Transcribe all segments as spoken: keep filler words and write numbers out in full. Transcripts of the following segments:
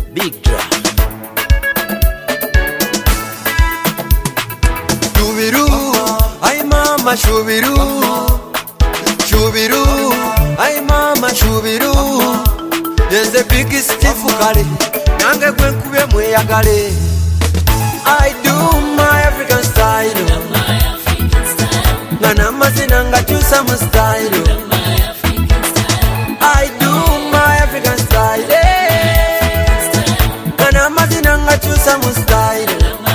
Big Dra. Shubiru, ay mama shubiru, shubiru, ay mama shubiru. There's a big stiff kale, nange gwe nkubye mweyagale. I do my African style, ngana mazina nga chusa mu style. I do my African style, ngana mazina nga chusa mu style.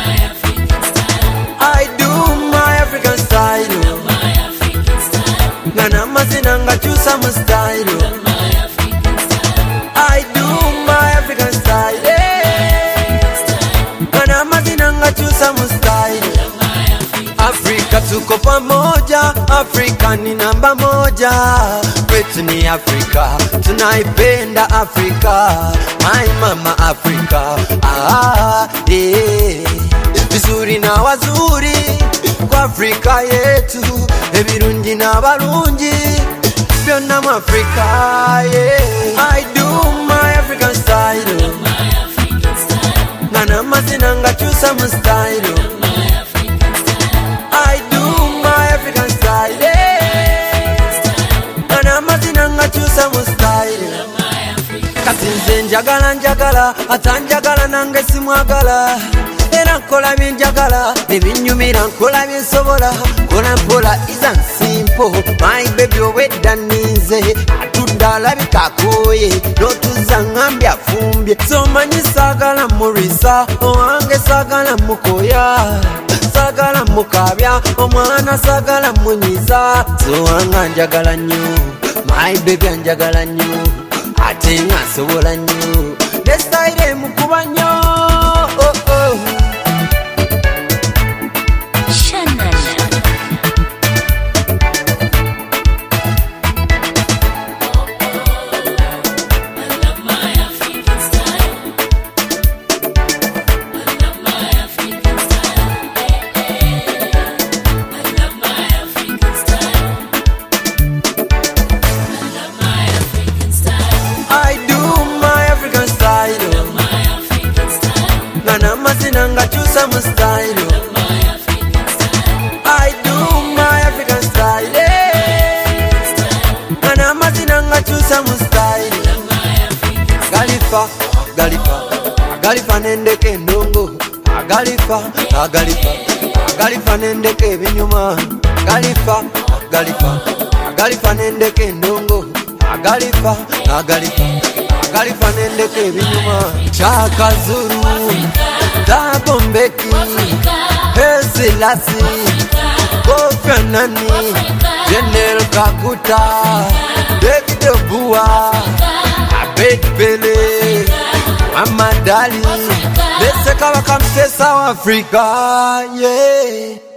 I do my African style, ngana mazina nga chusa mu style. I do my African style, ngana mazina nga chusa mu style. Afrika tuko pamoja, Afrika ni namba moja. Kwetu ni Afrika, tunaipenda Afrika. My mama Afrika, ah, eh. Vizuri na wazuri kwa Afrika yetu, ebirungi na barungi byonna mu Afrika, yeah. I do my African style, ngana mazina nga chusa mu style. I do my African style, ngana mazina nga chusa mu style. Kati nze njagala njagala, ata njagala nange simwagala. Era nkola byenjagala, nebinyumira nkola byensobola. Kola mpola is simple, my baby owedda ninze. Atudde alabika akooye, n'otuza ngambye afumbye. So manyi saagala murisa, owange saagala mukoya. Saagala mukabya, omwana saagala munyiza. So wanga njagala nnyo, my baby anjagala nnyo. Ate nga nsobola nnyo, ne style emukuba nnyo. Oh, oh. Nga chusa mu style, I do my African style, ngana mazina nga chusa mu style. Agalifa, agalifa, agalifa nendeke endongo. Agalifa, agalifa, agalifa nendeke ebinyuma. Agalifa, agalifa, agalifa nendeke endongo. Agalifa, agalifa, agalifa nendeke ebinyuma. Chaka Zulu, Thabo Mbeki, Selassie, Kofi Annan, General Kaguta, David Obua, Abed Pele, Muhammad Ali. Let's take our come to South Africa, yeah.